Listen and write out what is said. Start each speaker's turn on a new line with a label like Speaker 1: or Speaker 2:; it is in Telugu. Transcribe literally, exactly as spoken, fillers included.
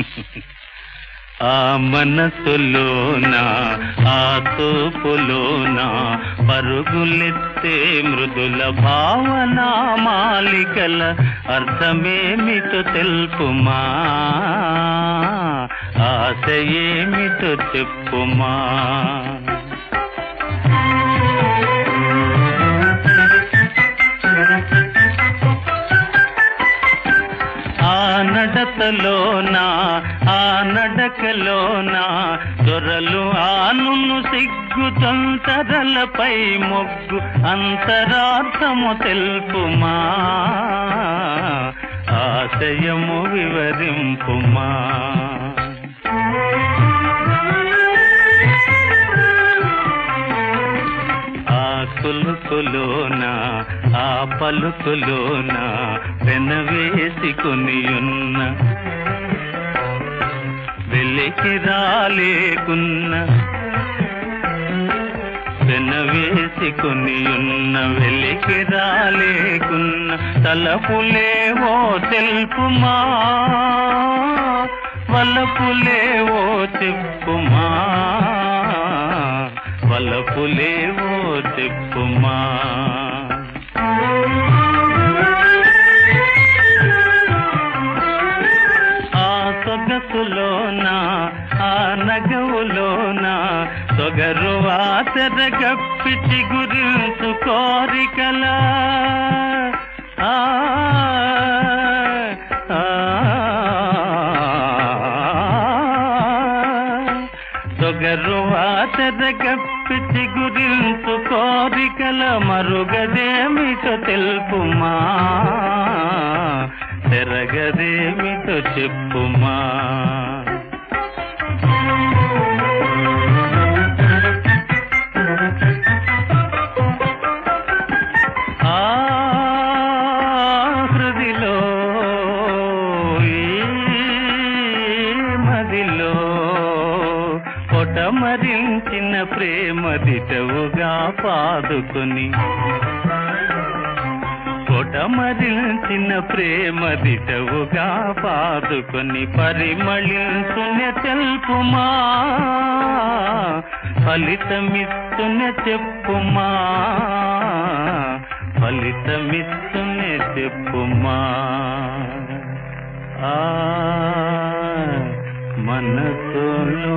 Speaker 1: ఆ మనసులోన ఆ తోపులోన పరుగులెత్తే మృదుల భావన మాలికల అర్థమేమిటో తెలుపుమా, ఆశ ఏమిటో చెప్పుమా. ఆ నడతలోన ఆ నడకలోన దొరలు ఆనును సిగ్గు తొంతరలపై మొగ్గు అంతరార్థము తెలుపుమా, ఆశయము వివరింపుమా. ఆ కులుకులోన ఆ పలుకులోన వెనవేసుకునియున్న వెలికి రాలేకున్న వెనవేసుకునియున్న వెలికి రాలేకున్న తలపులేవో తెలుపుమా, వలపులేవో చెప్పుమా, వలపులేవో చెప్పుమా. ఆ సొగసులోన ఆ నగవులోన సొగరు ఆచరగప్పి చిగురించు కోరికల ఆ సొగరు ఆచరగప్పి చిగురించు కోరికల మరుగదేమిటో తెలుపుమా, తెరగదేమిటో చెప్పుమా. ఆ హృదిలో ఈ మదిలో పొటమరించిన ప్రేమదిటవుగా పాదుకొని పొటమరించిన ప్రేమదిటవుగా పాదుకొని పరిమళించునే తెలుపుమా, ఫలితమిస్తునే చెప్పుమా, ఫలితమిస్తునే చెప్పుమా. ఆ మనసులో